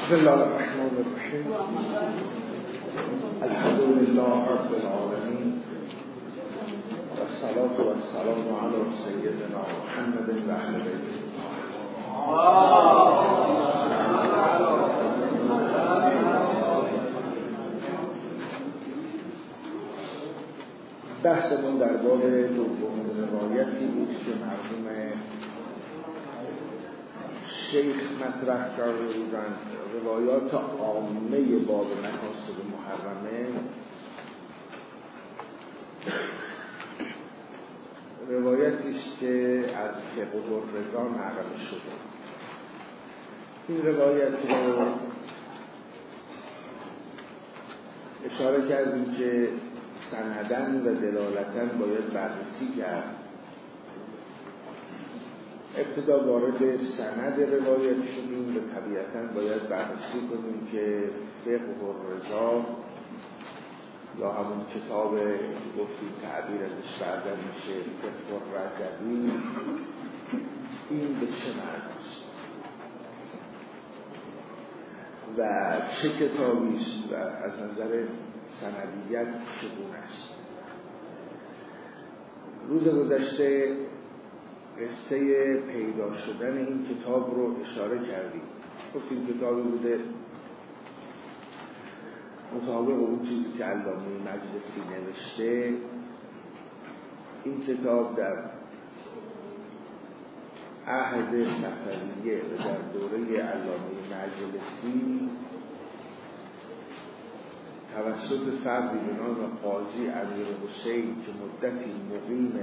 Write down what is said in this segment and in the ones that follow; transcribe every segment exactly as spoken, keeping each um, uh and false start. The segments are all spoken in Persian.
بسم الله الرحمن الرحیم. الحمد لله رب العالمین و الصلاة و السلام علی سیدنا محمد و اهل بیته. بحثمون در باب دوم روایتی بود که مرحوم شیخ مطرح کرده بودند. روایات عامه باب مکاسب محرمه روایتی است که از فقه الرضا نقل شده. این روایت رو اشاره کردیم که سندن و دلالتن باید بررسی کرد. ابتدا وارد سند روایت شدیم و طبیعتاً باید بررسی کنیم که فقه الرضا یا همون کتاب گفتیم تعبیر ازش بعداً میشه فقه الرضوی، این به چه معناست و چه کتابی است و از نظر سندیت چگونه است. روز گذشته قصه پیدا شدن این کتاب رو اشاره کردیم. گفتیم کتابی بوده مطابق اون چیزی که علامه مجلسی نوشته. این کتاب در عهد صفویه و در دوره علامه مجلسی توسط فردی به نام قاضی امیرحسین که مدتی مقیم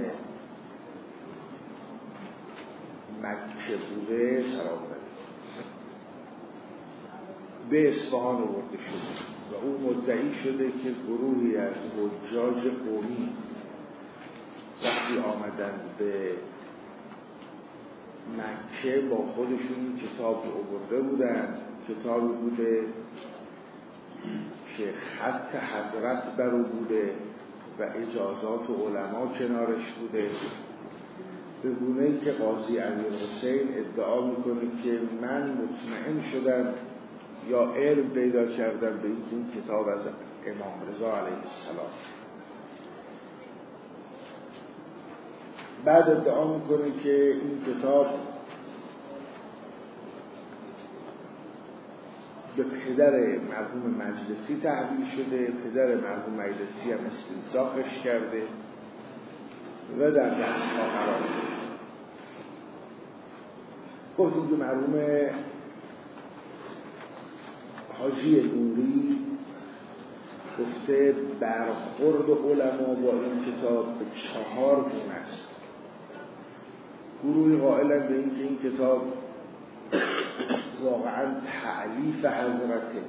مکه بوده سرا آورده به اصفهان آورده شده و او مدعی شده که گروهی از حجاج قومی وقتی آمدن به مکه با خودشون کتاب آورده بودن. کتابی بوده که خط حضرت بر او بوده و اجازات علما کنارش بوده، به گونه‌ای که قاضی امیرحسین ادعا میکنه که من مطمئن شدم یا علم پیدا کردم به این کتاب از امام رضا علیه السلام. بعد ادعا میکنه که این کتاب به پدر مرحوم مجلسی تحویل شده، پدر مرحوم مجلسی هم استنساخش کرده و در دست‌ها قرار داده. گفتیم که مرحوم حاجی نوری گفته برخورد علما با این کتاب به چهار گونه است. گروهی قائلند به این که این کتاب واقعا تألیف حضرته.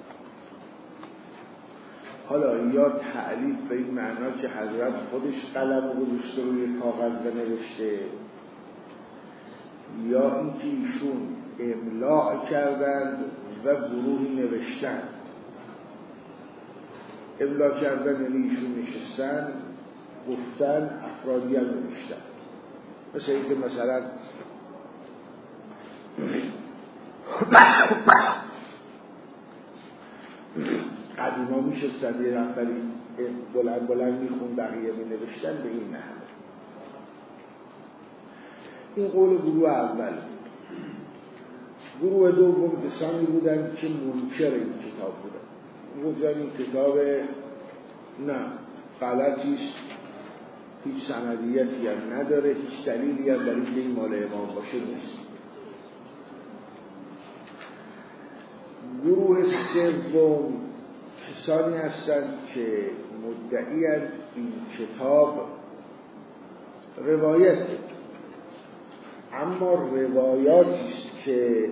حالا یا تألیف به این معنا که حضرت خودش قلم گذاشته روی کاغذ و نوشته، یا اینکه ایشون املاء کردند و گروهی نوشتن. املاء کردن یعنی ایشون نشستن گفتن، افرادی هم نوشتن. مثل اینکه مثلا قدیما میشستن یه نفری بلند بلند میخون بقیه می نوشتن، به این نحوه. این قول گروه اول. گروه دوم کسانی بودن که منکر این کتاب بودن. گفتن این کتاب نه غلطیست، هیچ سندیتی هم نداره، هیچ دلیلی هم برای اینکه این مال امام باشه نیست. گروه سوم کسانی هستند که مدعی‌اند این کتاب روایته، اما روایاتی است که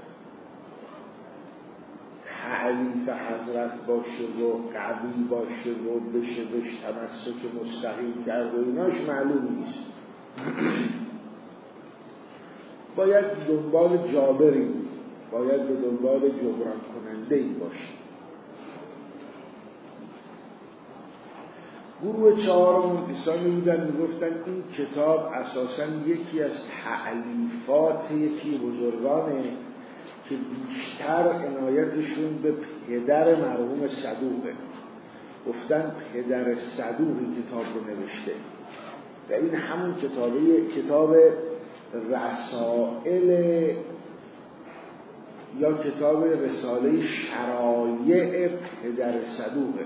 تعلیف حضرت باشه و قوی باشه و بشه بهش تمسک مستقیم کرد و ایناش معلوم نیست. باید دنبال جابری، باید به دنبال جبران کننده ای باشه. گروه چهارم کسانی بودن میگفتن این کتاب اساساً یکی از تألیفات یکی بزرگانه که بیشتر عنایتشون به پدر مرحوم صدوقه. گفتن پدر صدوق این کتاب رو نوشته و این همون کتابه کتاب رسائل یا کتاب رساله شرایع پدر صدوقه.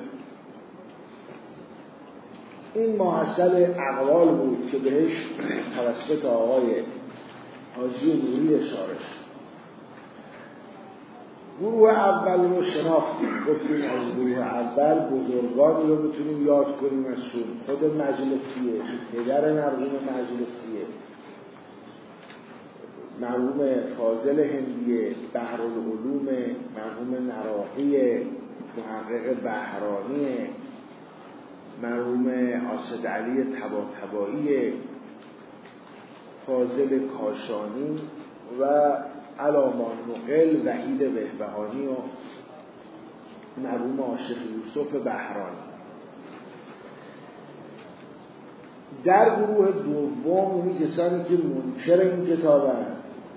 این محصل اقوال بود که بهش توسط آقای حاجی نوری اشاره شد. گروه اول رو شناختیم، گفتیم از گروه اول بزرگانی رو بتونیم یاد کنیم ازشون. خود مجلسیه، پدر مرحوم مجلسیه، مرحوم فاضل هندیه، بحرالعلوم مرحوم نراحی، محقق بهرانی، مرحوم آصد علی طباطبایی، فاضل کاشانی و علامان نقل وحید بهبهانی و مرحوم عاشق یوسف بهرانی. در گروه دوم این کسانی که منکر این کتابن،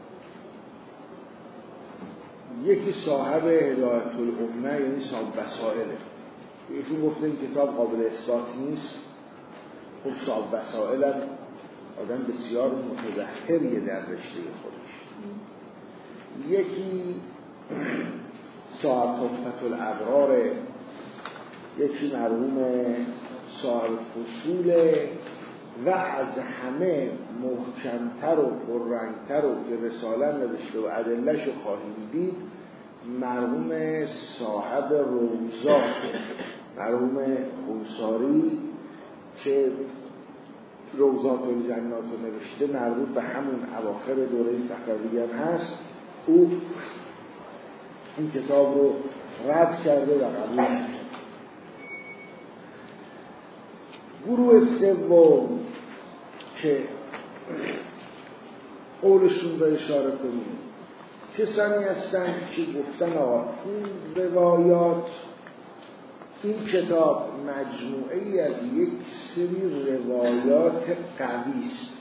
یکی صاحب هدایت الامه یعنی صاحب وسائله. ایشون گفته این کتاب قابل اثبات نیست. خب صاحب وسائل هم آدم بسیار متبحریه در رشته خودش. یکی صاحب تحفة الابرار، یکی مرحوم صاحب فصوله و از همه محکمتر و پررنگتر و که رساله نوشته و ادله‌ش رو خواهیم دید مرحوم صاحب روضات، مرحوم خونساری که روضات الجنات رو نوشته، مربوط به همون اواخر دوره صفویه هم هست. او این کتاب رو رد کرده و قبول کرده. گروه سوم که قولشون رو اشاره کنیم کسانی هستند که گفتن آقا این روایات، این کتاب مجموعه از یک سری روایات قوی است.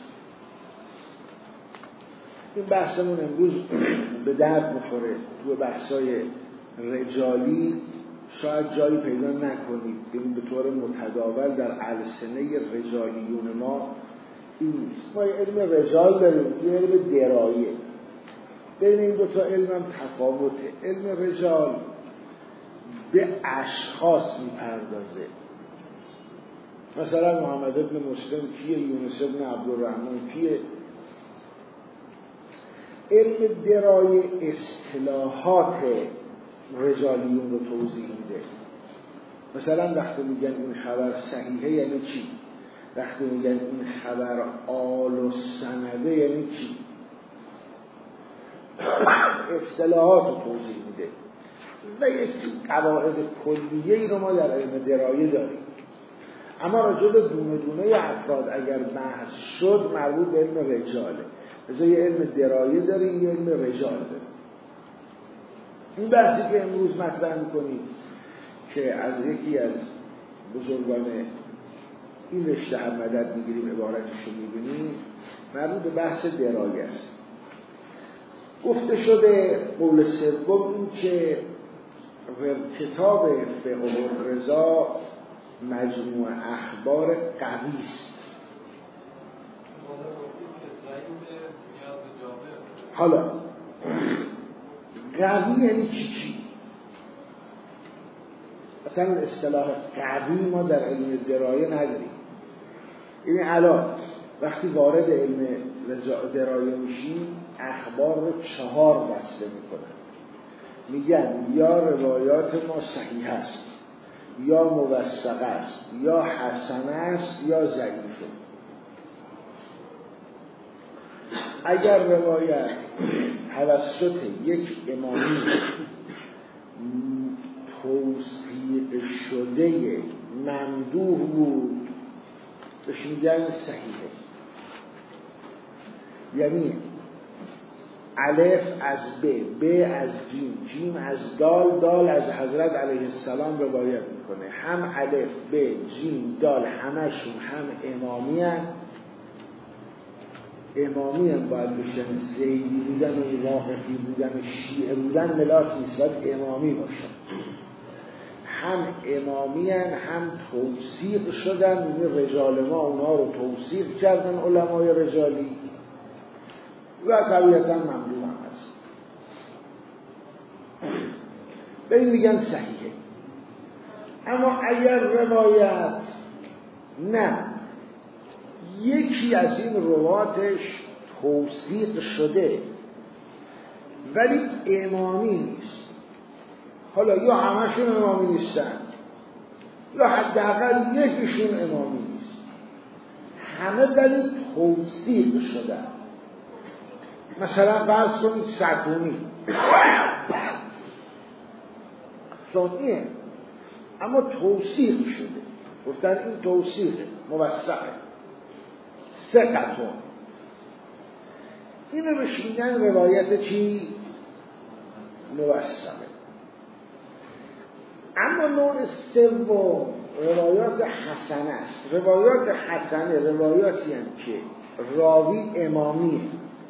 این بحثمون امروز به درد میخوره. تو بحثای رجالی شاید جایی پیدا نکنید، این به طور متداول در السنه رجالیون ما این نیست. ما یه علم رجال داریم، یه علم درایه. بین این دوتا علم هم تفاوته. علم رجال به اشخاص میپردازه. مثلا محمد ابن مسلم کیه، یونس ابن عبدالرحمن کیه. علم درایه اصطلاحات رجالیون رو توضیح میده. مثلا وقتی میگن این خبر صحیحه یعنی چی، وقتی میگن این خبر آل و سنده یعنی چی، اصطلاحات رو توضیح میده. و یک قواعد کلیه‌ای رو ما در علم درایه داریم، اما راجع به دونه دونه افراد اگر بحث شد مربوط به علم رجاله. مثلا یه علم درایه داریم، یه علم رجال داریم. این بحثی که امروز مطرح می‌کنیم که از یکی از بزرگان این رشته هم مدد می‌گیریم، عبارتش رو می‌بینیم، مربوط به بحث درایه است. گفته شده قول سوم این که کتاب فقه الرضا مجموع اخبار قوی است. حالا قوی یعنی چی چی؟ اصلا اصطلاح قوی ما در علم درایه نداریم. این الان وقتی وارد علم درایه میشیم اخبار رو چهار بسته میکنن. میگن یا روایات ما صحیح است، یا موثقه است، یا حسنه است، یا ضعیفه. اگر روایت توسط یک امامی توثیق شده ممدوح بود بهش میگن صحیحه. یعنی الف از ب، ب از جیم، جیم از دال، دال از حضرت علیه السلام روایت میکنه. هم الف، ب، جیم، دال همشون هم امامی هن. امامی هم باید بشن زیدی بودن و واقفی بودن و شیعه بودن ملاک نیست، باید امامی باشن. هم امامی هم, هم توثیق شدن، رجال ما اونا رو توثیق کردن علمای رجالی و طبیعتا ممنوع هم هست. به این میگن صحیحه. اما اگر روایت نه یکی از این رواتش توثیق شده ولی امامی نیست، حالا یا همشون امامی نیستن یا حداقل یکیشون امامی نیست، همه ولی توثیق شدن. مثلا فرض کنید سدومی سنیه اما توثیق شده، گفتن این توثیقه، موثقه، ثقتون. اینو بهش میگن روایت چی؟ موثقه. اما نوع سوم روایات حسنه است. روایات حسنه روایاتی هم که راوی امامیه،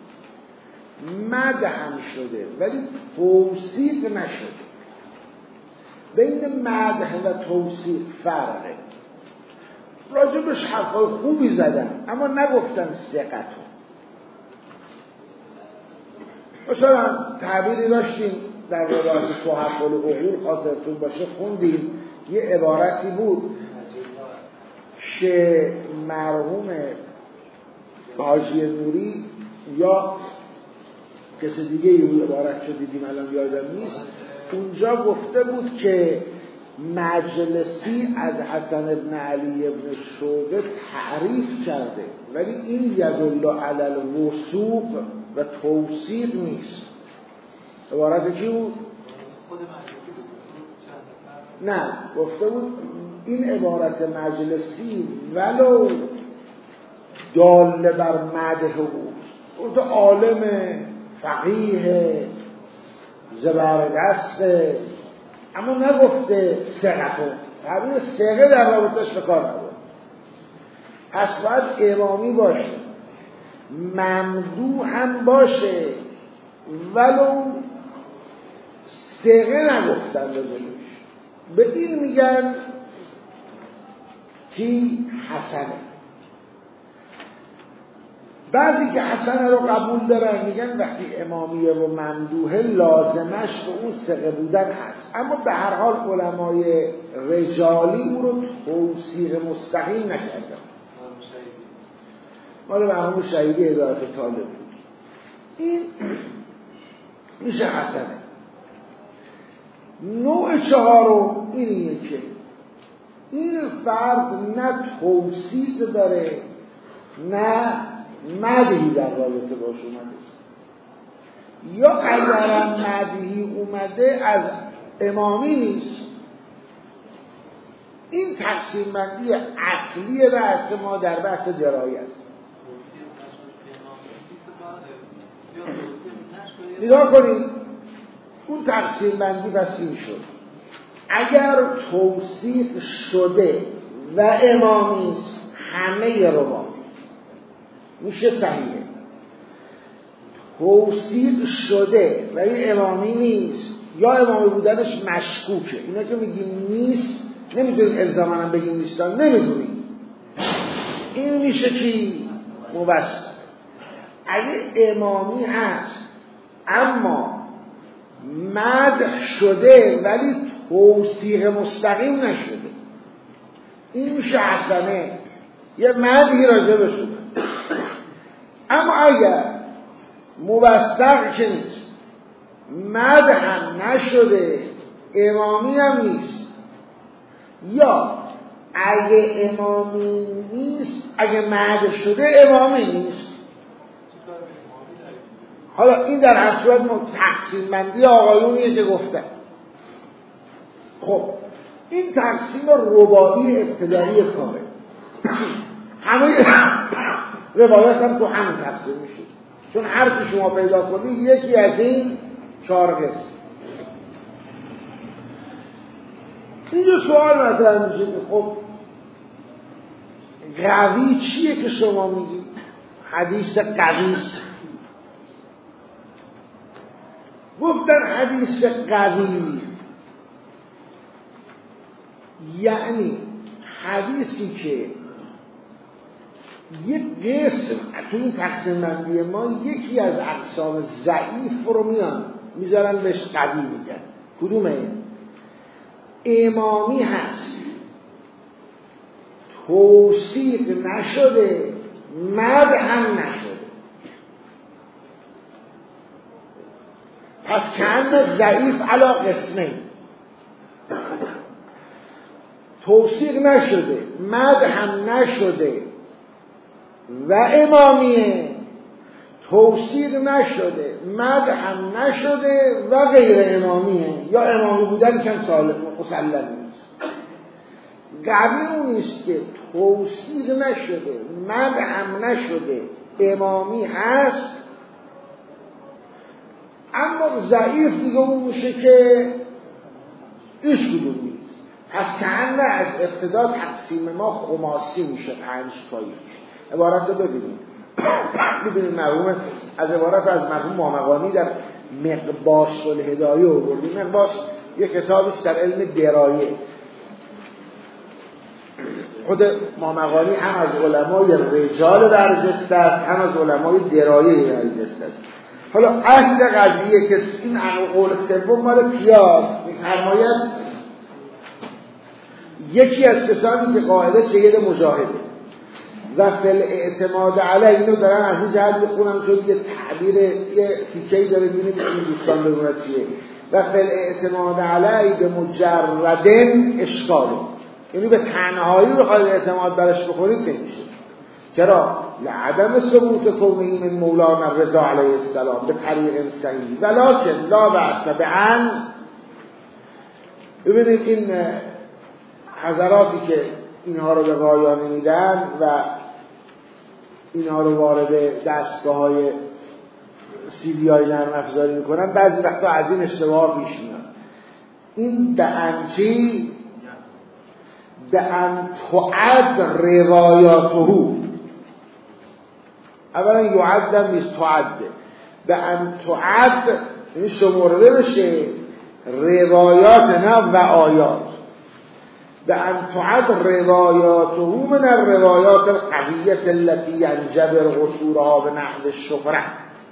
مدح شده ولی توثیق نشده. بین مدح و توثیق فرقه. راجبش حرفای خوبی زدن اما نگفتن ثقتون. مثلا تعبیری داشتیم در روایت تحف العقول، خاطرتون باشه خوندیم، یه عبارتی بود که مرحوم حاجی نوری یا کسی دیگه این عبارت رو دیدیم الان یادم نیست، اونجا گفته بود که مجلسی از حسن بن علی بن شعبه تعریف کرده ولی این یدل علی الوثوق و توثیق نیست. عبارت کی بود؟ نه، گفته بود این عبارت مجلسی ولو دال بر مدح او، گفته عالم فقیه زبردست، اما نگفته ثقتون. تعبیر ثقه در رابطش به کار نبود. پس باید امامی باشه، ممدوح هم باشه ولو ثقه نگفتن به دلش. به این میگن کی حسنه. بعضی که حسنه رو قبول دارن میگن وقتی امامیه و ممدوحه لازمش به اون ثقه بودن هست، اما به هر حال علمای رجالی او رو توثیق مستقیم نکردن. مال مرحوم شهیدی هدایت طالب بود. این میشه حسنه. نوع چهارم اینیه که این فرد نه توثیق داره نه مدحی در رابطه باش اومده، یا اگرم مدحی اومده از امامی نیست. این تقسیم بندی اصلی بحث ما در بحث درایه است. نگاه کنید اون تقسیم بندی پس این شد: اگر توثیق شده و امامی است همه روایات میشه صحیحه. توثیق شده ولی امامی نیست یا امامی بودنش مشکوکه، اینا که میگیم نیست نمیتونیم الزاماً هم بگیم نیستن، نمیدونیم. این میشه چی؟ موثق. اگه امامی هست اما مدح شده ولی توثیق مستقیم نشده، این میشه حسنه، یه مدحی راجع به شده. اما اگر موثق که نیست، مدح هم نشده، امامی هم نیست، یا اگه امامی نیست، اگه مدح شده امامی نیست، حالا این در هر صورت تقسیم بندی آقایونیه که گفتن. خب این تقسیم رباعی ابتدایی کاره. همه روایت هم تو همین تقسیم میشه، چون هر که شما پیدا کنید یکی از این چهار قسم. اینجا سوال مطرح میشه که خب قوی چیه که شما میگید؟ حدیث قوی است. گفتن حدیث قوی یعنی حدیثی که یک قسم تو این تقسیم بندی ما یکی از اقسام ضعیف رو میان میذارن بهش قوی میگن. کدومه؟ امامی هست، توثیق نشده، مد هم نشده، پس کأن ضعیف علی قسمه، توثیق نشده، مد هم نشده و امامیه، توثیق نشده، مد هم نشده و غیر امامیه، یا امامی بودن کم سالم مسلم نیست. قوی اون نیست که توثیق نشده، مد هم نشده، امامی هست، اما ضعیف دیگه اون میشه که هیچ کدوم نیست. پس کأنه از ابتدا تقسیم ما خماسی میشه، پنج تایی. عبارت رو ببینید ببینید مرحوم از عبارت از مرحوم مامقانی در مقباس الهدایه آوردیم. مقباس یک کتابی است در علم درایه. خود مامقانی هم از علمای رجال برجسته است، هم از علمای درایه برجسته است. حالا اصل قضیه که این قول سوم مال کیا می‌فرماید؟ یکی از کسانی که قائل سید مجاهده و فل اعتماد علی، اینو دارن از این جهت بخونم چون یه تعبیر یه تیکه‌ای داره می‌بینید این دوستان بدونن چیه. و فل اعتماد علی به مجردن اشکاله، یعنی به تنهایی بخواید اعتماد برش بخورید نمیشه. چرا؟ لعدم ثبوت کونه من مولانا رضا علیه السلام به طریق صحیح ولکن لا بأس بأن. ببینید این حضراتی که اینها رو به رایانه میدن و اینها رو وارد دستگاه‌های سیدی های نرم افزاری میکنن، بعضی وقتا از این اشتباه پیش میاد. این دعنچی دعن تعد روایاته، اولا یعدم نیست تعده، دعن تعد این شمرده بشه، روایات نه و آیات. دعن تعد روایاته من الروایات القویة التي ينجبر قصورها به نحو الشهرة.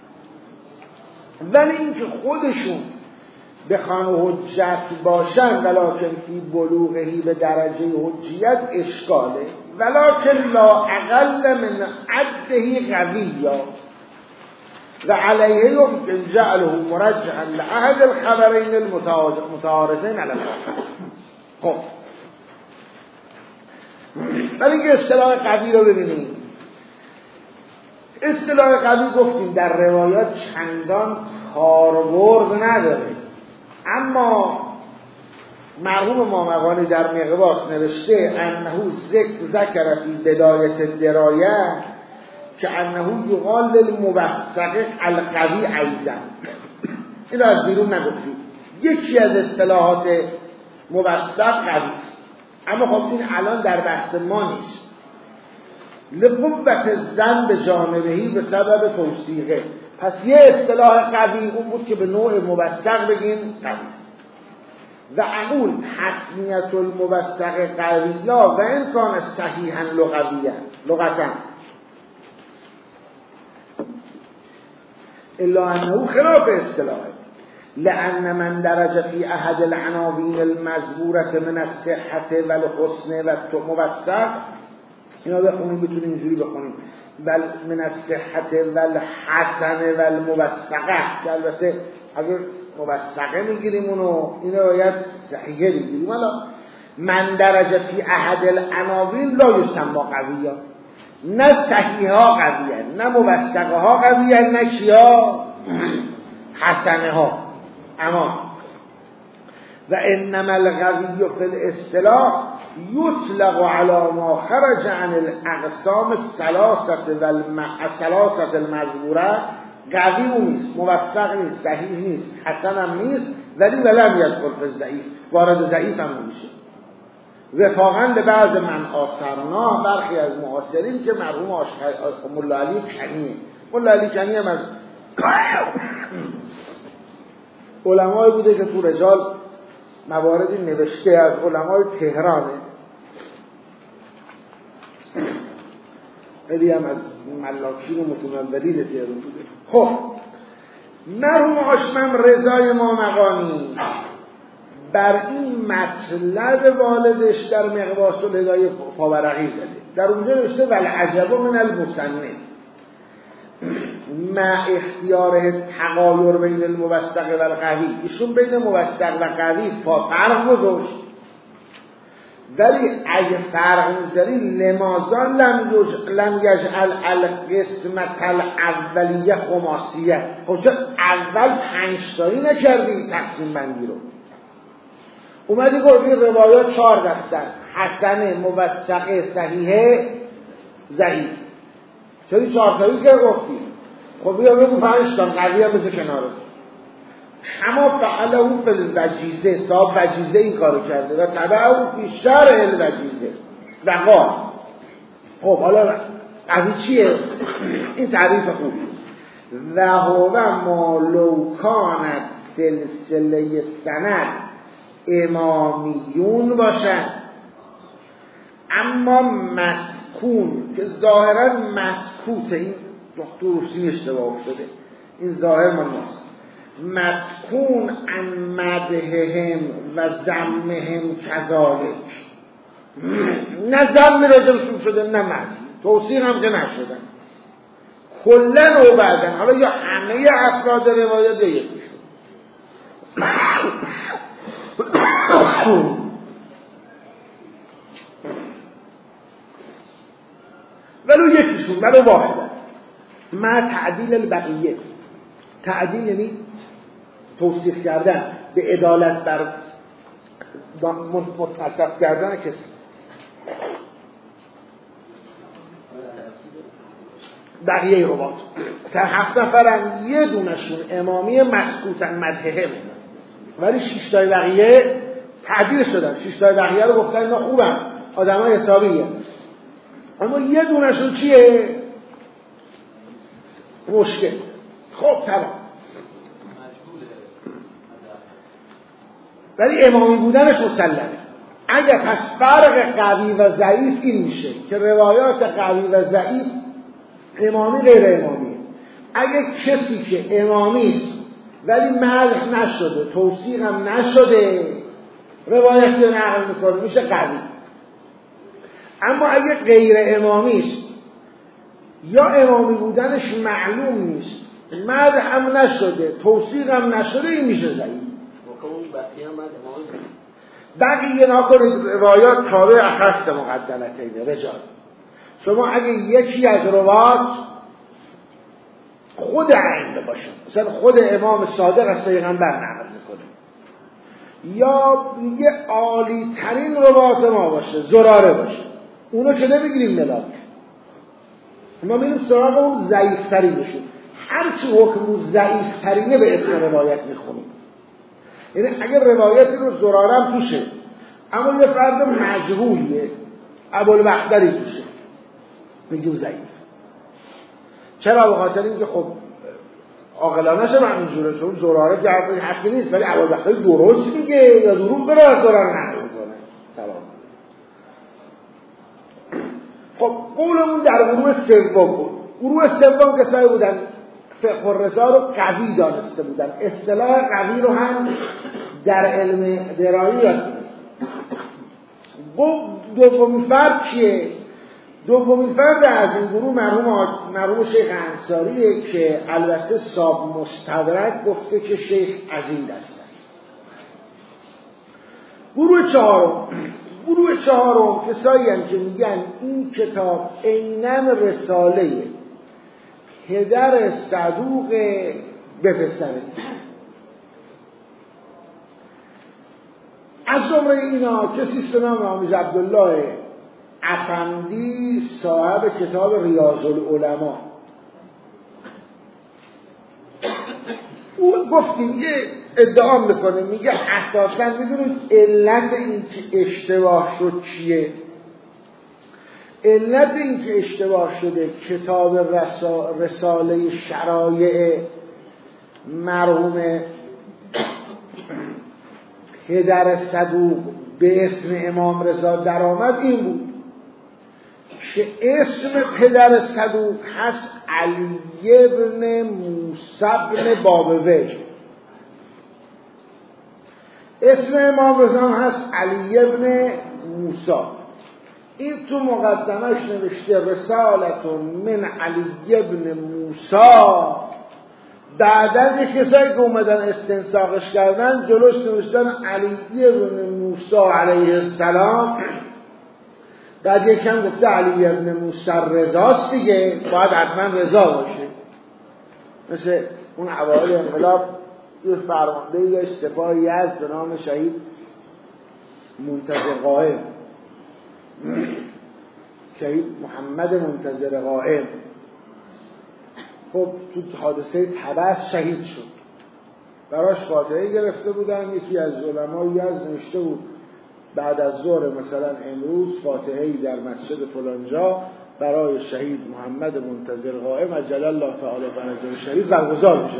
ولی اینکه خودشون بخوان حجت باشن ولکن فی بلوغهی به درجه حجیت اشکاله، ولکن لا اقل من عده قویه و علیه یمکن جعله مرجحا لأحد الخبرین المتعارضین علی الآخر. خب ولی اینکه اصطلاح قوی رو ببینیم. اصطلاح قوی گفتیم در روایات چندان کاربرد نداره، اما مرحوم مامقانی در مقباس نوشته انه ذکر فی بدایت درایه که انه یقال للموثق القوی ایضا. این از بیرون نگفتیم. یکی از اصطلاحات موثق قوی است، اما خب این الان در بحث ما نیست. لقوت الظن به جانبهی به سبب توثیقه. پس یه اصطلاح قوی اون بود که به نوع موثق بگیم قوی. و اقول تسمیت الموثق قویا و ان کان صحیحا لغویا لغتا الا انه خلاف اصطلاحه، لأن من درج فی احد العناوین المذکورة من الصحة والحسن والموثق، اینا بخونیم بتونیم اینجوری بخونیم، بل من الصحة والحسن والموثقه، که البته اگر موثقه میگیریم اونو اینو باید صحیحه بگیریم. حالا من درجه فی احد العناوین لا یسمى قویا، نه صحیحه ها قویه، نه موثقه ها قویه، نه کیا حسنه ها. اما و انما القوی فی الاصطلاح یطلق علی ما خرج عن الاقسام الثلاثه والثلاثه المذکوره. قوی اون نیست، موثق نیست، صحیح نیست، حسن هم نیست، ولی ولم یدخل فی الضعیف، وارد ضعیف هم نمیشه. وفاقاً به بعض من آثرنا، برخی از معاصرین که مرحوم ملا علی کنیه. ملا علی کنی هم از علمای بوده که تو رجال مواردی نوشته، از علمای تهرانه، خیلی هم از ملاکین و متمولین تهران بوده. خب مرحوم هاشم رضای مامقانی بر این مطلب والدش در مقواس الهدایه پاورقی زده. در اونجا نوشته والعجب من المصنف مع اختیار تغایر بین الموثق و القوی. ایشون بین موثق و قوی فرق گذاشت، ولی اگه فرق میذاری لماذا لم لم یجعل القسمت الاولیه خماسیه؟ خب چه اول پنج تایی نکردی تقسیم بندی رو؟ اومدی گفتی روایات چهار دستن: حسن، موثق، صحیحه، ضعیف. چرا چهار تایی که گفتی؟ خب بیا بگو پنج تا قوی هم بذار کناره. اما فعله او فی الوجیزه، صاحب وجیزه این کارو کرده و تبعه او فی شرح الوجیزه و قال. خب حالا قوی چیه؟ این تعریف خوبی. و هو ما لو کانت سلسله سند امامیون باشد، اما مسکون که ظاهرا مسکوته، این دروسی اشتباه افتاده، این ظاهر مناست، مسکون عن مدحهم و ذمهم کذالک، نه ذم راجبشون شده نه مدح، توصیح هم که نشدن کلن و بعدن. حالا یا همه افراد روایت یا یکیشون. ولو یکیشون ولو واحدن ما تعدیل البقیه. تعدیل یعنی توصیف کردن به عدالت بر متصف کردن کسی. بقیه روات مثلا هفت نفرن، یه دونشون امامی مسکوتن مدحهم، ولی شش تای بقیه تعدیل شدن. شش تای بقیه رو گفتن اینا خوبن، آدمای حسابیه، اما یه دونشون چیه؟ مشکل. خب تمام. ولی امامی بودنش مسلمه. اگر پس فرق قوی و ضعیف این میشه که روایات قوی و ضعیف امامی غیر امامی. اگر کسی که امامی است ولی مدح نشده، توثیق هم نشده، روایت رو نقل میکنه، میشه قوی. اما اگر غیر امامی است یا امامی بودنش معلوم نیست، مدح هم نشده، توثیق هم نشده، این میشه ضعیف. بقیه ناکنید روایات تابع اخص مقدمتین رجال. شما اگه یکی از روایات خود عین باشه، مثلا خود امام صادق از پیغمبر نقل میکنه، یا یه عالی ترین روایات ما باشه، زراره باشه، اونو که نمیگیریم ملاک، ما میریم سراغ اون ضعیف ترینشون. هرچی حکم ضعیف ترینه به اسم روایت میخونیم. یعنی اگر روایتی رو زرارم توشه اما یه فرد مجهولیه، ابوالبختری توشه، میگیم ضعیف. چرا؟ به خاطر اینکه خب عاقلانه شه همینجوره، چون زراره که حقی نیست، ولی ابوالبختری درست میگه یا دروغ داره از زراره نقل میکنه. تمام. خب قولمون در گروه سوم بود. گروه سوم کسایی بودن فقه الرضا رو قوی دانسته بودن. اصطلاح قوی رو هم در علم درایی یاد دومین فرد چیه؟ دومین فرد از این گروه مرحوم مرحوم شیخ انصاریه که البته صاحب مستدرک گفته که شیخ از این دسته است. گروه چهارم گروه چهارم کسایی هم که میگن این کتاب عیناً رساله پدر صدوق به پسره. از جمله اینا کسی است به نام آمیز عبدالله افندی صاحب کتاب ریاض العلماء. او گفتیم یه ادعا میکنه، میگه اساسا میدونید علت این که اشتباه شد چیه؟ علت این که اشتباه شده کتاب رسا... رساله شرایع مرحوم پدر صدوق به اسم امام رضا در آمد این بود که اسم پدر صدوق هست علی ابن موسی ابن بابوی، اسم امام رضا هست علی ابن موسی. این تو مقدمش نوشته رسالتون من علی ابن موسی. بعد از یک کسایی که اومدن استنساقش کردن جلوش نوشتن علی ابن موسی علیه السلام. بعد یکم گفته علی ابن موسی رضاست دیگه، باید حتما رضا باشه. مثل اون اوایل انقلاب یه فرماندهی داشت سپاه یزد به نام شهید منتظر قائم، شهید محمد منتظر قائم. خب تو حادثه طبس شهید شد، براش فاتحه گرفته بودن. یکی از علمای یزد نوشته بود بعد از ظهر مثلا امروز فاتحه‌ای در مسجد فلانجا برای شهید محمد منتظر قائم عجل الله تعالی فرجه شریف برگزار میشه.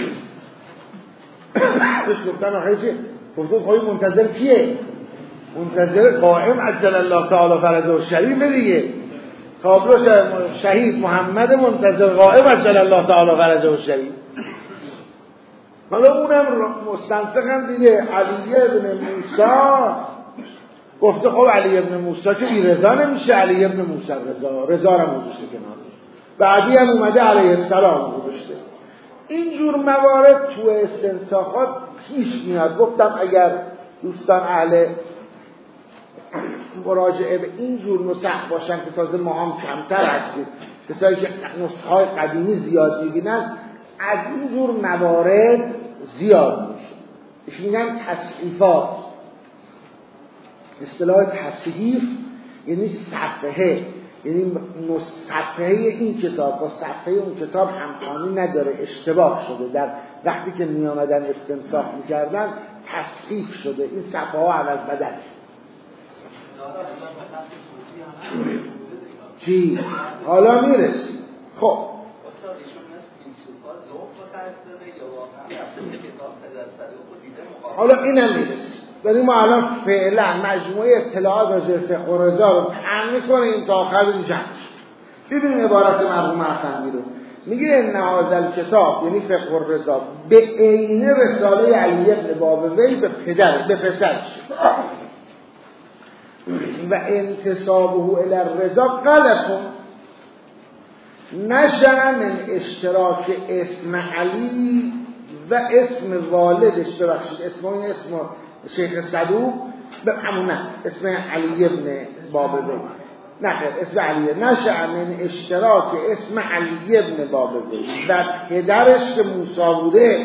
بهش گفتن آخه چی؟ گفتن خواهی منتظر کیه؟ منتظر قائم عجل الله تعالی فرجه شریف دیگه. تابلو شهید محمد منتظر قائم عجل الله تعالی فرجه شریف. حالا اونم مستنسخ دیگه علی ابن موسی گفته خب علی ابن موسی که بی رضا نمیشه، علی ابن موسی رضا رضا رو گذاشته کنار. بعدی هم اومده علیه السلام گذاشته. اینجور موارد تو استنساخات پیش میاد. گفتم اگر دوستان اهل مراجعه به اینجور نسخ باشن که تازه ما هم کمتر هستیم، کسایی که نسخه های قدیمی زیاد میبینن، از اینجور موارد زیاد میشه. ایش میگن تصحیفات. اصطلاح تصحیف یعنی صفحه، یعنی صفحه این کتاب با صفحه اون کتاب همخوانی نداره، اشتباه شده. در وقتی که می آمدن استنساخ میکردن تصحیف شده، این صفحه ها عوض بدل شد. چی؟ حالا میرسی. خب حالا اینم میرسی. داریم ما الان فعلا مجموعه اطلاعات راجع به فقه و رضا رو پهن میکنیم تا آخر جمعش. ببینیم عبارت مرحوم افندی رو. میگه ان هذا کتاب یعنی فقه و رضا به عین رساله علی بن بابوی به پدر به پسرش و انتسابه الی الرضا غلط نشأ من اشتراک اسم علی و اسم والدش. ببخشید اسم این اسم شیخ صدوق به همون نه اسم علی ابن بابوی نه اسم علی نشأ من اشتراک اسم علی ابن بابوی و پدرش که موسی بوده،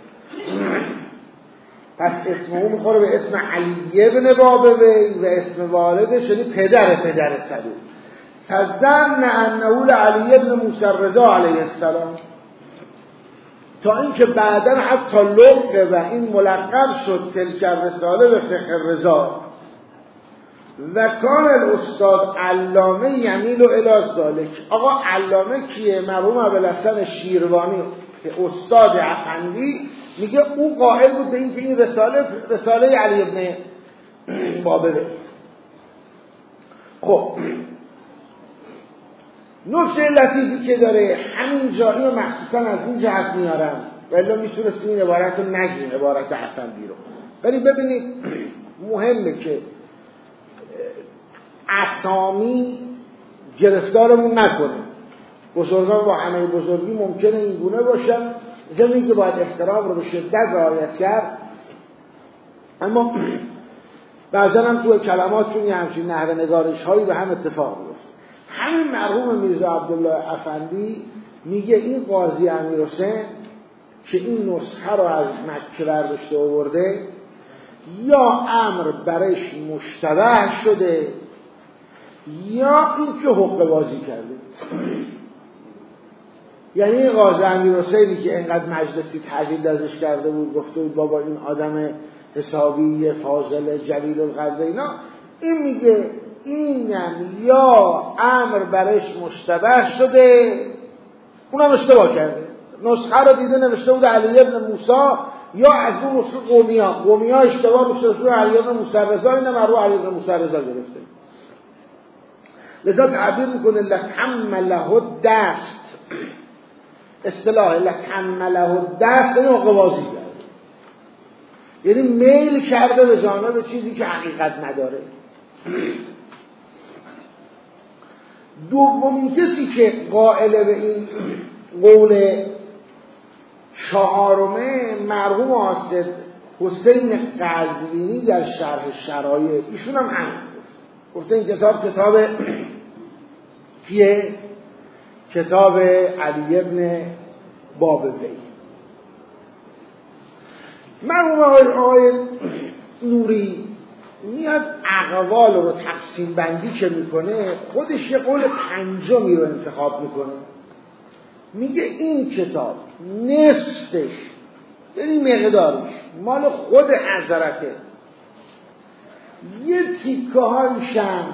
پس اسم اون میخوره به اسم علی ابن بابوی و اسم والدش یعنی پدر پدر صدوق. فظن انه علی ابن موسی رضا علیه السلام، تا اینکه بعدا حتی لقب و این ملقب شد تلک رساله به فقه رضا. و کان الاستاد علامه یمیل و الی ذالک. آقا علامه کیه؟ مرحوم ابوالحسن شیروانی که استاد افندی میگه او قائل بود به اینکه این رساله رساله علی ابن بابوی. خب نکته لطیفی که داره همین جایی رو مخصوصا از این جهت میارم، ولی میتونستیم این عبارت رو نگیم، عبارت افندی رو. ولی ببینید مهمه که اسامی گرفتارمون نکنه. بزرگان با همه بزرگی ممکنه این گونه باشن، زمینی که باید احترام رو به شدت رعایت کرد، اما بعضا هم تو کلماتون یه همچین نحوه نگارش هایی به هم اتفاق میفته. همین مرحوم میرزا عبدالله افندی میگه این قاضی امیرحسین که این نسخه رو از مکه برداشته آورده یا امر برش مشتبه شده یا این که حقه بازی کرده. یعنی قاضی امیرحسینی که انقدر مجلسی تعجیل ازش کرده بود، گفته بود بابا این آدم حسابی فاضل جلیل القدر اینا، این میگه اینم یا امر برش مشتبه شده، اونم اشتباه کرده، نسخه رو دیده نوشته بود علی ابن موسی، یا از اون نسخه قومیا قومیا اشتباه نوشته بود علی ابن موسی رضا، اینم رو علی ابن موسی رضا گرفته. لذا تعبیر میکنه لکمله دست، اصطلاح لکمله دست این عقبازی کرده، یعنی میل کرده به جانب چیزی که حقیقت نداره. دومین کسی که قائل به این قول چهارمه مرحوم حاسد حسین قزوینی در شرح شرایع، ایشون هم همین گفته این کتاب کتاب کیه؟ کتاب علی ابن بابوی. مرحوم آقای نوری میاد اقوال رو تقسیم بندی که میکنه، خودش یه قول پنجمی رو انتخاب میکنه، میگه این کتاب نصفش یعنی مقدارش مال خود حضرته، یه تیکه هایشم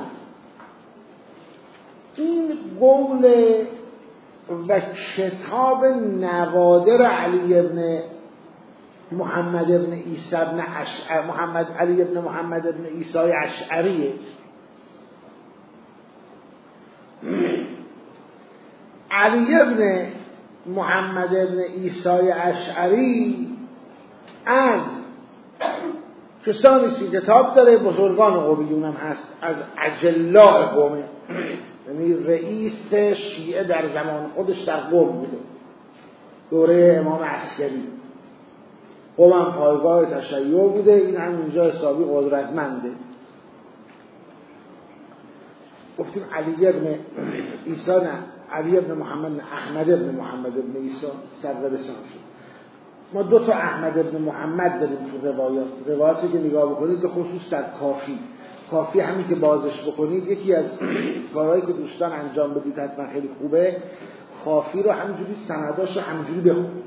این قول و کتاب نوادر علی ابن محمد ابن عیسی ابن اشعری، محمد علی ابن محمد ابن عیسی اشعریه. علی ابن محمد ابن عیسی اشعری از کسانی که کتاب داره، بزرگان قومیون هم هست، از اجلاء قومه، یعنی رئیس شیعه در زمان خودش در قوم بوده، دوره امام عسکری، قوم هم پایگاه تشیع بوده، این هم اونجا حسابی قدرتمنده. گفتیم علی ابن عیسی نه، علی ابن محمد نه، احمد ابن محمد ابن عیسی سرورسان شد. ما دو تا احمد ابن محمد داریم تو روایات، روایاتی که نگاه بکنید به خصوص در کافی، کافی همین که بازش بکنید، یکی از کارهایی که دوستان انجام بدید حتما خیلی خوبه، کافی رو همینجوری سنداش رو همینجوری بخونید.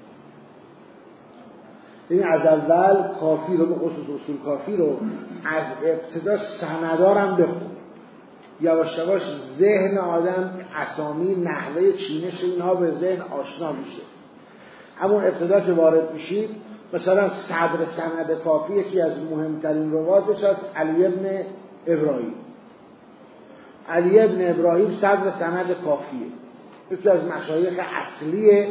این از اول کافی رو به خصوص اصول کافی رو از ابتدا سندارم بخونید، یواش یواش ذهن آدم اسامی نحوه چینش اینها به ذهن آشنا میشه. همون ابتدا که وارد میشید، مثلا صدر سند کافی یکی از مهمترین رواتش از علی ابن ابراهیم، علی ابن ابراهیم صدر سند کافیه، یکی از مشایخ اصلی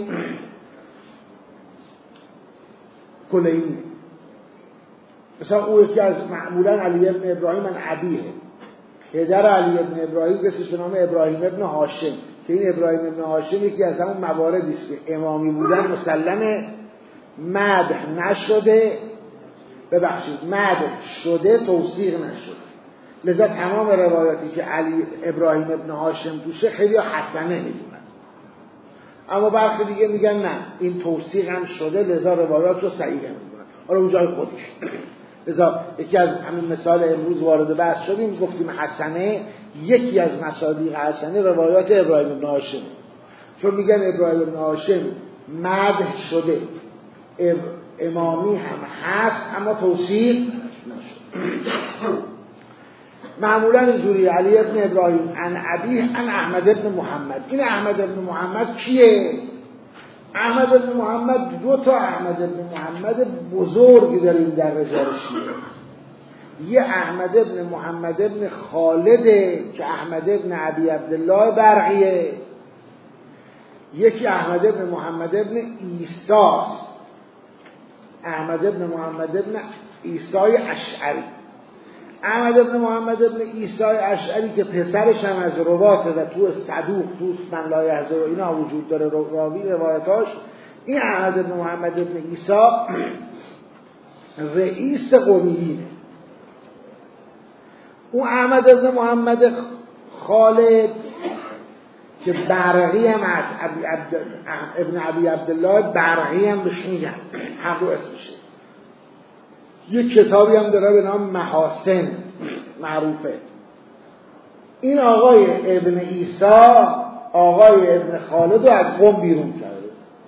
کلینی. مثلا او یکی از معمولا علی ابن ابراهیم من عبیه، پدر علی ابن ابراهیم کسی به نام ابراهیم ابن هاشم، که این ابراهیم ابن هاشم یکی از همون مواردی است که امامی بودن مسلمه، مدح نشده، ببخشید مدح شده توثیق نشده، لذا تمام روایاتی که علی ابراهیم ابن هاشم توشه خیلی حسنه میدونن، اما برخی دیگه میگن نه این توثیق هم شده، لذا روایات رو صحیح میدونن، حالا اون جای خودش. لذا یکی از همین مثال امروز وارد بحث شدیم، گفتیم حسنه، یکی از مصادیق حسنه روایات ابراهیم ابن هاشم، چون میگن ابراهیم ابن هاشم مدح شده، امامی هم هست اما توثیق نشد. معمولا اینجوری علی ابن ابراهیم ان ابیه ان احمد ابن محمد. این احمد ابن محمد کیه؟ احمد ابن محمد دو تا احمد ابن محمد بزرگ داریم در رجال شیعه. یه احمد ابن محمد ابن خالده که احمد ابن ابی عبدالله برقیه، یکی احمد ابن محمد ابن عیسی، احمد ابن محمد ابن عیسی اشعری. احمد ابن محمد ابن عیسی اشعری که پسرش هم از رواته و تو صدوق تو من لا یحضر و اینا وجود داره، راوی روایتاش، این احمد ابن محمد ابن عیسی رئیس قومیینه. اون احمد ابن محمد خالد که برقی هم از ابی عبد ابن ابی عبدالله برقی هم بهش میگن، هم رو اسمشه. یک کتابی هم داره به نام محاسن، معروفه. این آقای ابن عیسی آقای ابن خالد رو از قم بیرون کرده،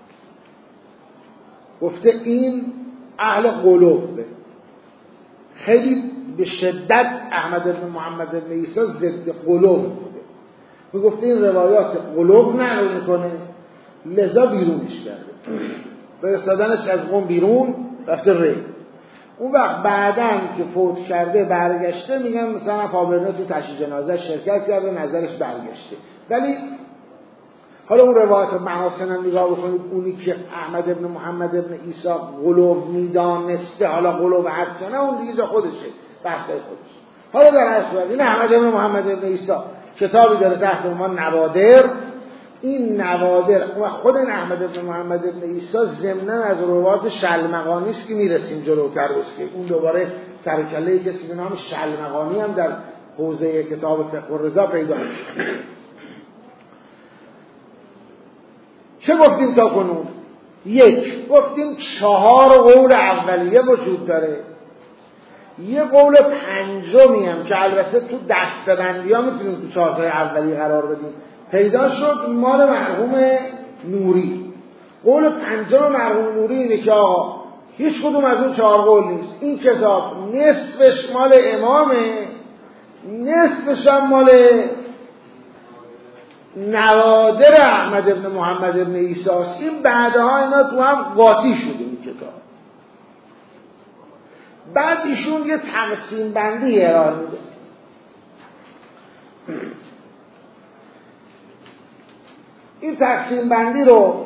گفته این اهل قلوبه. خیلی به شدت احمد بن محمد بن عیسی ضد قلوب بوده، میگفته این روایات قلوب نقل میکنه، لذا بیرونش کرده. فرستادنش از قم بیرون، رفته ری. اون وقت بعدن که فوت کرده برگشته، میگن مثلا فابرنه تو تشییع جنازه شرکت کرده، نظرش برگشته. ولی حالا اون روایت محاسن هم نگاه بکنید، اونی که احمد ابن محمد ابن عیسی قلوب میدانسته، حالا قلوب هست یا نه، اون دیگه جا خودشه، بحثای خودش. حالا در هر صورت این احمد ابن محمد ابن عیسی کتابی داره تحت عنوان نوادر. این نوادر و خود این احمد ابن محمد ابن عیسی ضمناً از روایات شلمغانی است که میرسیم جلوتر بس که اون دوباره سرکله کسی به نام شلمغانی هم در حوزه کتاب فقه الرضا پیدا میشه. چه گفتیم تا کنون؟ یک، گفتیم چهار قول اولیه وجود داره، یه قول پنجمی هم که البته تو دستبندی ها میتونیم تو چهارتای اولیه قرار بدیم پیدا شد، مال مرحوم نوری. قول پنجم مرحوم نوری اینه که آقا هیچ کدوم از اون چهار قول نیست، این کتاب نصفش مال امامه، نصفش هم مال نوادر احمد ابن محمد ابن عیسی است. این بعدها اینا تو هم قاطی شده این کتاب. بعد ایشون یه تقسیم بندی ارائه میده. این تقسیم بندی رو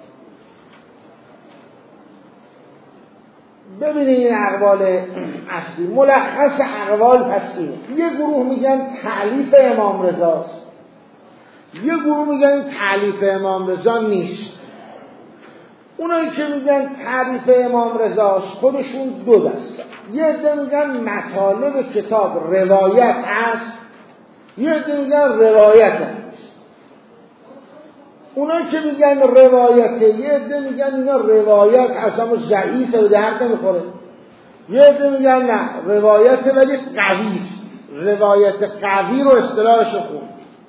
ببینید، این اقوال اصلی ملخص اقوال پس اینه. یه گروه میگن تألیف امام رضاست، یه گروه میگن این تألیف امام رضا نیست. اونایی که میگن تألیف امام رضاست خودشون دو دسته، یه عده میگن مطالب کتاب روایت هست، یه عده میگن روایت هست. اونایی که میگن روایته، یه عده میگن اینا روایت اصلا ضعیفه و درد نمیخوره، یه عده میگن نه روایته ولی قویست، روایت قوی رو اصطلاحش خون.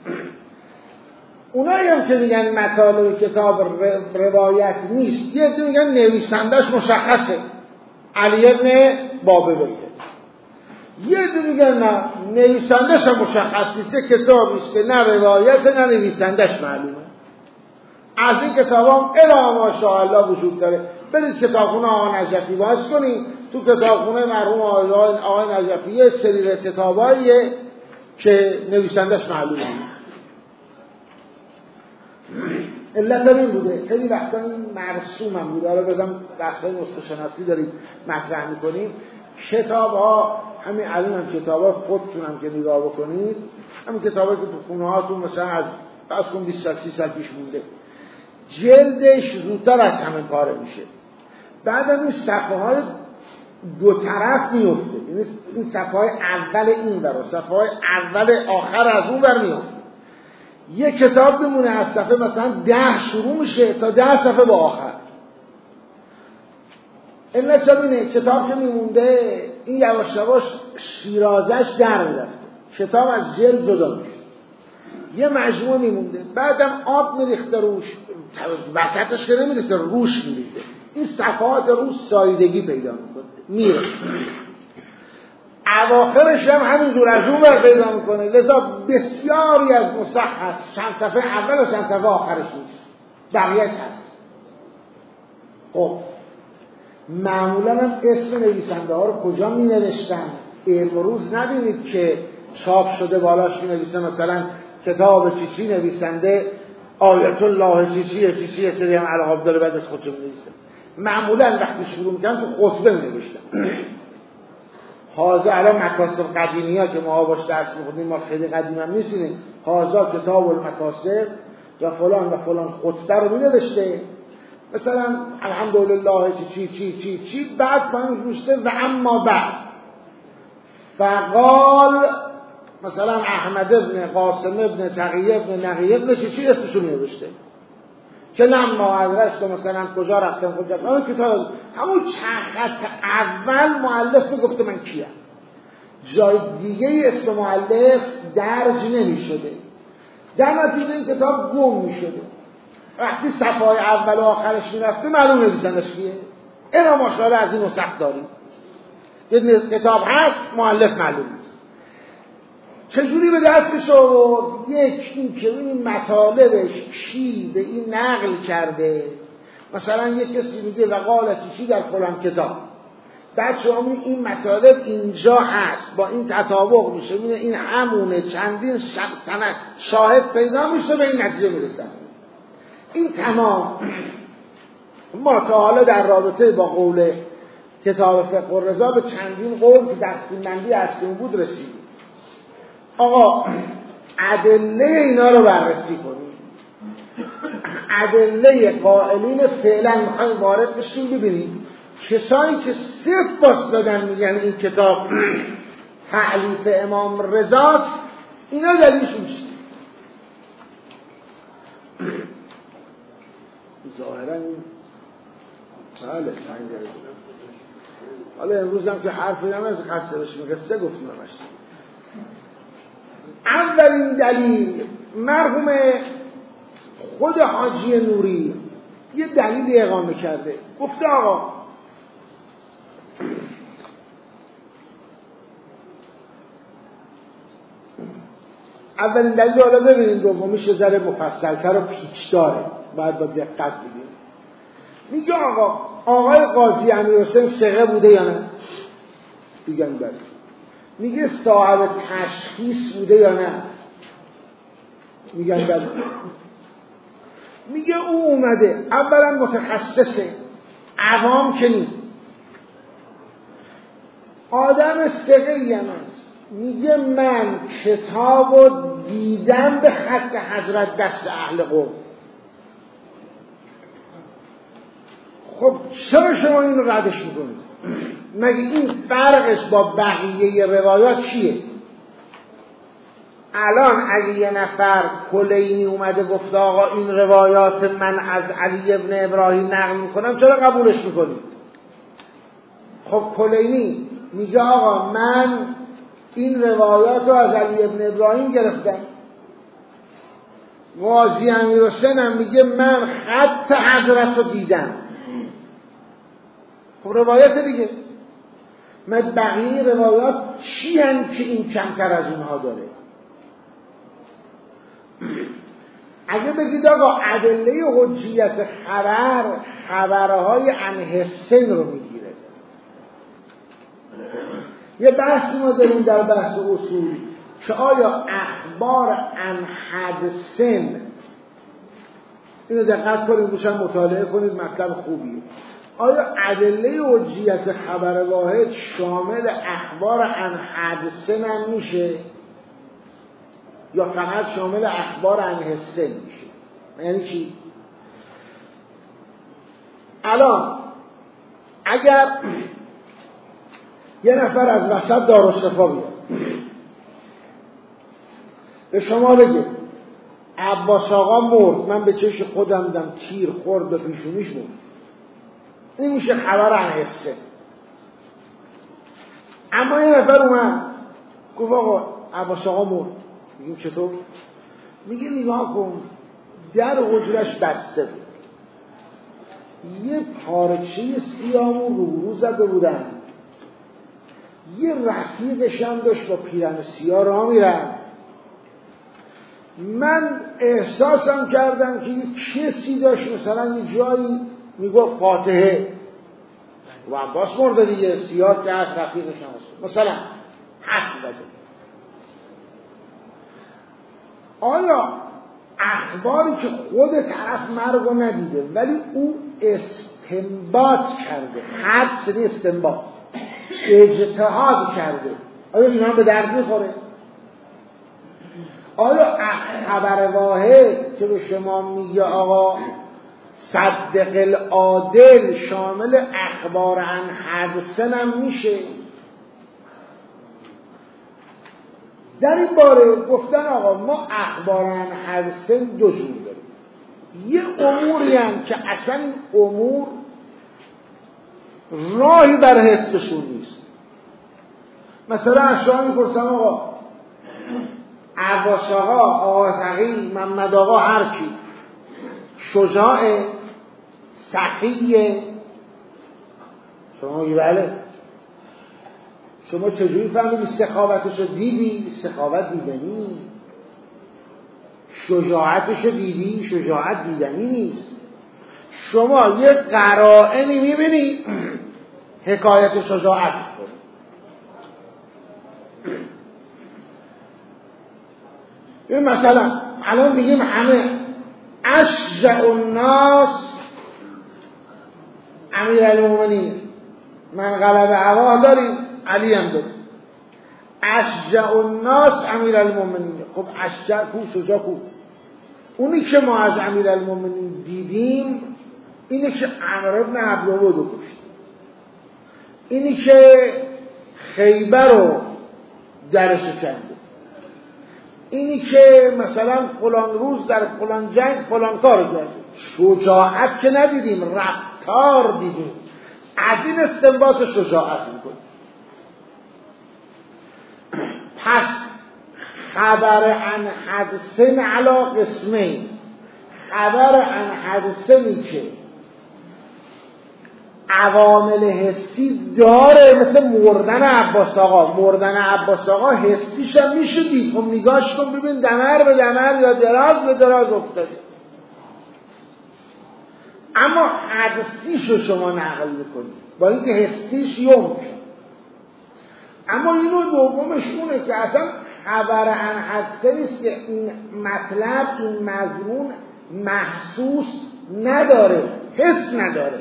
اونایی هم که میگن مطالب کتاب روایت نیست، یه عده میگن نویسندش مشخصه، علی ابن بابویه. یه عده میگن نه نویسندش هم مشخص نیست، کتابی است که نه روایت نه نویسندش معلومه. از این کتاب هم الی ماشاءالله وجود داره. برید کتابخونه آقا نجفی باز کنید، تو کتابخونه مرحوم آقا نجفی یه سری کتاباییه که نویسندش معلومه. علت این بوده خیلی وقتا این مرسوم هم بوده. حالا بازم بحث‌های نسخه شناسی داریم مطرح می‌کنیم. کتاب‌ها همین الان هم کتاب‌ها خودتون هم که نگاه بکنید، همین کتابایی که تو خونه‌هاتون مثلا از از کن بیست سال سی سال پیش مونده، جلدش زودتر از همین کاره میشه. بعد از این صفحه‌های دو طرف میفته، یعنی این صفحه‌های اول این ور و صفحه‌های اول آخر از اون ور میفته. یه کتاب بمونه از صفحه مثلا ده شروع میشه تا ده صفحه با آخر. علت اینه کتاب که میمونده این یواش یواش شیرازش در میرفته، کتاب از جلد جدا میشه، یه مجموعه میمونده، بعدم آب میریخته روش، وسطش که نمیریخته روش میریخته، این صفحات روش سایدگی پیدا میکنه میره، اواخرش هم همینجور از اون ور پیدا میکنه. لذا بسیاری از نسخ هست چند صفحه اول و چند صفحه آخرش نیست، بقیه‌اش هست. خب معمولا هم اسم نویسنده ها رو کجا می نوشتن؟ امروز نبینید که چاپ شده بالاش می نویسه مثلا کتاب چیچی نویسنده آیت الله چیچی چیچی یه سری هم القاب داره بعد از خودشو می نویسه. معمولا وقتی شروع میکنن تو خطبه می نوشتن. حاضر الان مکاسب قدیمی ها که ما باش درس میخونیم، ما خیلی قدیم هم نیستیم، حاضر کتاب المکاسب و فلان و فلان خطبه رو می نوشته، مثلا الحمدلله چی چی چی چی بعد من نوشته و اما بعد فقال مثلا احمد ابن قاسم ابن تقی ابن نقی ابن چی چی اسمشون نوشته که لما ادرست مثلا کجا رفتم کجا رفتم. همون کتاب همون چند خط اول مؤلف گفته من کیم، جای دیگه اسم مؤلف درج نمی شده. در نتیجه این کتاب گم میشده. وقتی صفحه اول و آخرش میرفته معلوم نویسندش کیه. اینا ماشاءالله از این نسخ داریم. یه کتاب هست مؤلف معلوم نیست. چجوری به دستش آورد؟ یک این که این مطالبش چی به این نقل کرده. مثلا یک کسی میگه وقالتی چی در فلان کتاب، بعد شما میگه این مطالب اینجا هست، با این تطابق میشه، میگه این همونه، چندین شاهد پیدا میشه، به این نتیجه میرسن. این تمام ما تا حالا در رابطه با قول کتاب فقه الرضا به چندین قول که دستی‌بندی هستیم بود رسید. آقا ادله اینا رو بررسی کنیم. ادله قائلین فعلا میخوایم وارد بشیم ببینیم کسایی که صرف باس دادن میگن این کتاب تألیف امام رضاست، اینا دلیلشون چیه؟ ظاهرا این بله پنجره حالا امروز هم که حرفی نمیشه خسته بشیم قصه گفتیم همش. اولین دلیل مرحوم خود حاجی نوری یه دلیل اقامه کرده، گفته آقا اولین دلیل حالا ببینید، دومیش یه ذره مفصل‌تر و پیچ داره، باید با دقت ببینید. میگه آقا آقای قاضی امیرحسین ثقه بوده یا نه؟ میگن بله. میگه صاحب تشخیص بوده یا نه؟ میگن بله. میگه او اومده اولا متخصصه، عوام که نیست، آدم ثقه‌ای هم هست. میگه من کتابو دیدم به خط حضرت دست اهل قوم. خب چرا شما این رو ردش میکنید؟ مگه این فرقش با بقیه روایات چیه؟ الان اگه یه نفر کلینی اومده گفته آقا این روایات من از علی ابن ابراهیم نقل میکنم، چرا قبولش میکنید؟ خب کلینی میگه آقا من این روایات رو از علی ابن ابراهیم گرفتم. قاضی امیرحسین هم میگه من خط حضرت رو دیدم. خب روایت دیگه، من بقیه روایات چی هم که این کمتر از اونها داره؟ اگه بگید آقا ادله حجیت خبر خبرهای عن سن رو میگیره. یه بحثی ما داریم در بحث اصول که آیا اخبار عن حدثن، اینو دقت کنید روشن مطالعه کنید، مطلب خوبیه، آیا ادله حجیت خبر واحد شامل اخبار عن حدثن هم میشه یا فقط شامل اخبار عن حسن میشه؟ یعنی چی؟ الان اگر یه نفر از وسط دارالشفا بیاد به شما بگه عباس آقا مرد، من به چشم خودم دیدم تیر خورد به پیشونیش مرد، این میشه خبر عن حسن. اما یه نفر اومد گفت آقا عباس آقا مرد، میگیم چطور؟ میگه نگاه کن در حجرش بسته بود، یه پارچه سیامون رو رو زده بودن، یه رفیقش هم داشت با پیرن سیاه راه میرن، من احساسم کردم که یه کسی داشت مثلا یه جایی میگفت فاتحه و عباس مرده دیگه، سیاه که هست رفیقش هم هست، مثلا حد زده. آیا اخباری که خود طرف مرگ رو ندیده ولی او استنباط کرده، حد سری استنباط اجتهاد کرده، آیا اینا به درد میخوره؟ آیا خبر واحد که به شما میگه آقا صدق العادل شامل اخبار عن حدثن هم میشه؟ در این باره گفتن آقا ما اخبار عن حدثن دو جور داریم. یه اموری هم که اصلا امور راهی بر حسبشون نیست. مثلا اشیاء میپرسن آقا عباس آقا، آقا تقی، محمد آقا، هر کی شجاعه، سخیه. شما میگی بله. شما چجوری فهمیدی سخاوتشو دیدی؟ سخاوت دیدنی. شجاعتشو دیدی؟ شجاعت دیدنی نیست. شما یه قرائنی میبینی حکایت شجاعت کنی. این مثلا الان میگیم همه اشجع الناس امیرالمومنین، من غلبه هوا داریم، علی هم داریم. اشجع الناس امیرالمومنین. خب اشجع کو؟ شجاع کو؟ اونی که ما از امیرالمومنین دیدیم اینی که عمرو بن عبدالود رو کشت، اینی که خیبر رو درش کنده، اینی که مثلا فلان روز در فلان جنگ فلان کار کرده. شجاعت که ندیدیم، رفتار دیدیم. از این استنباط شجاعت میکنیم. پس خبر عن حدثن علا قسمین. خبر عن حدثنی که عوامل حسی داره، مثل مردن عباس آقا. مردن عباس آقا حسیش هم میشه دید. خب نگاش کن ببین دمر به دمر یا دراز به دراز افتاده، اما حدسیش رو شما نقل میکنید با اینکه حسیش یوم. اما اینو دومش اونه که اصلا خبر عن حدثه نیست که این مطلب، این مضمون محسوس نداره، حس نداره.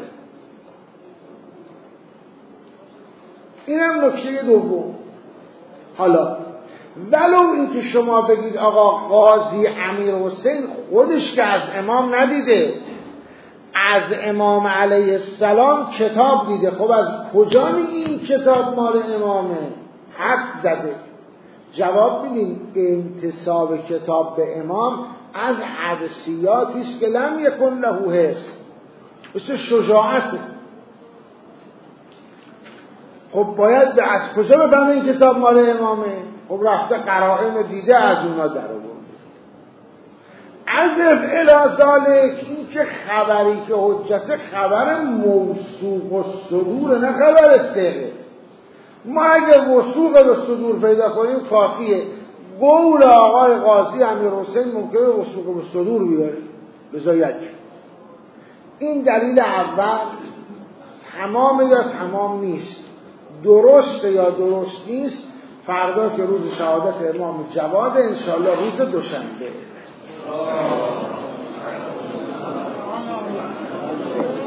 اینم نکته دوم. حالا ولو اینکه شما بگید آقا قاضی امیرحسین خودش که از امام ندیده، از امام علیه السلام کتاب دیده. خب از کجا میگی این کتاب مال امامه؟ حد زده. جواب میدیم انتساب کتاب به امام از حدثیاتی است که لم یکن له حس، مثل شجاعته. خب باید به از کجا بفهمه این کتاب مال امامه؟ خب رفته قرائن دیده، از اونا در آورده. عزف الی ذالک، این که خبری که حجت خبر موثوق و صدور، نه خبر استقه. ما اگر وثوق به صدور پیدا کنیم کافیه. قول آقای قاضی امیرحسین ممکنه وثوق به صدور بیاره بذار یک. این دلیل اول تمام یا تمام نیست، درست یا درست نیست. فردا که روز شهادت امام جواد، انشاءالله روز دوشنبه.